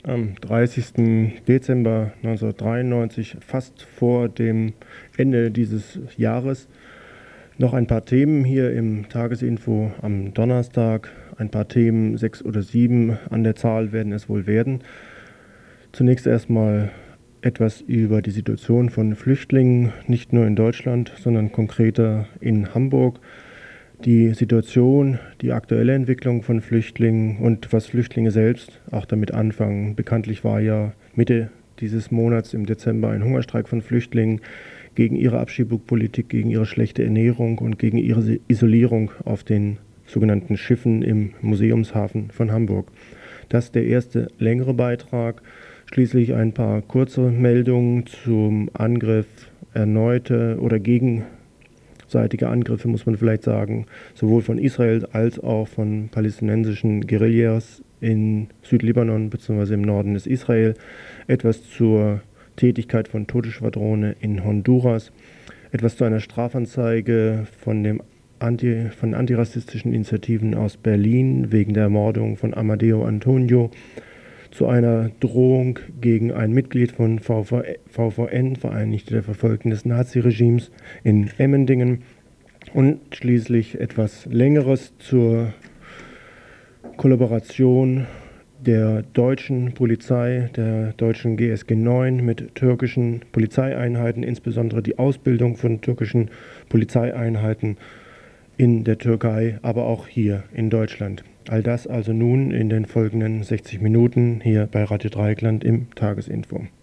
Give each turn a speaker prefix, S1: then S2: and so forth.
S1: Am 30. Dezember 1993, fast vor dem Ende dieses Jahres, noch ein paar Themen hier im Tagesinfo am Donnerstag. Ein paar Themen, 6 oder 7 an der Zahl werden es wohl werden. Zunächst erstmal etwas über die Situation von Flüchtlingen, nicht nur in Deutschland, sondern konkreter in Hamburg. Die Situation, die aktuelle Entwicklung von Flüchtlingen und was Flüchtlinge selbst auch damit anfangen. Bekanntlich war ja Mitte dieses Monats im Dezember ein Hungerstreik von Flüchtlingen gegen ihre Abschiebungspolitik, gegen ihre schlechte Ernährung und gegen ihre Isolierung auf den sogenannten Schiffen im Museumshafen von Hamburg. Das ist der erste längere Beitrag. Schließlich ein paar kurze Meldungen zum Angriff, erneute oder gegenseitige Angriffe, muss man vielleicht sagen, sowohl von Israel als auch von palästinensischen Guerillas in Südlibanon bzw. im Norden des Israel. Etwas zur Tätigkeit von Todesschwadrone in Honduras. Etwas zu einer Strafanzeige von antirassistischen Initiativen aus Berlin wegen der Ermordung von Amadeo Antonio, zu einer Drohung gegen ein Mitglied von VVN, Vereinigte der Verfolgten des Naziregimes, in Emmendingen, und schließlich etwas Längeres zur Kollaboration der deutschen Polizei, der deutschen GSG 9 mit türkischen Polizeieinheiten, insbesondere die Ausbildung von türkischen Polizeieinheiten in der Türkei, aber auch hier in Deutschland. All das also nun in den folgenden 60 Minuten hier bei Radio Dreieckland im Tagesinfo.